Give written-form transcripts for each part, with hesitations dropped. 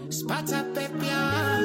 Spata pepia.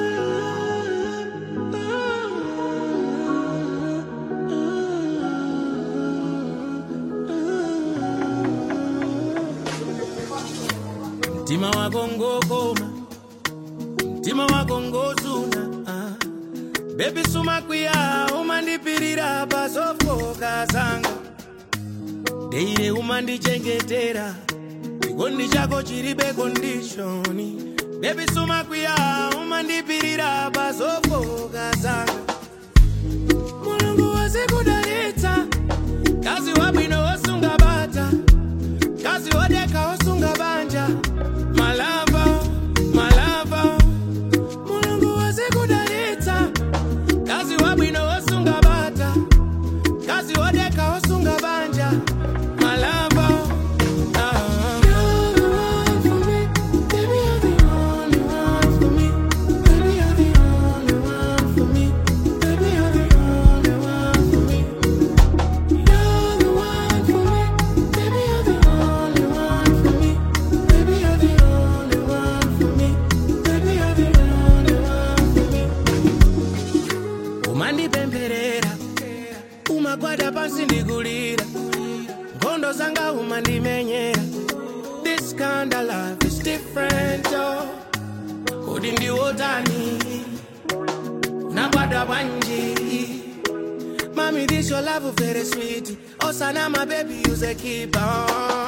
Mtima wako ngokoma, mtima wako ngozuna. Baby suma kuya, umandipirira pasofoka zanga. Deire umandichengetera, chikondi chako chiribe conditioni. Baby suma kuya, umandipirira pasofoka zanga. Mulungu wazikudalita, kazi wabwino wasunga bata, kazi wadeka wasunga banja. My lover, my lover. Mulungu wazikudalita, kazi wabwino wasunga bata, kazi wadeka wasunga banja. My lover, you're the one for me, baby you're the only one for me, baby you're the only one for me, baby you're the only one for me. You're the one for me, baby you're the only one for me, baby you're the only one for me, baby you're the only one for me. Umandi pemperera, umagwada pansi ndigulira, ngondo zanga umandi menyera. This kind of life is different, oh. Udindi wotani, nagwada wanji. Mommy, this your love very sweet. Osana, my baby, you say keep on.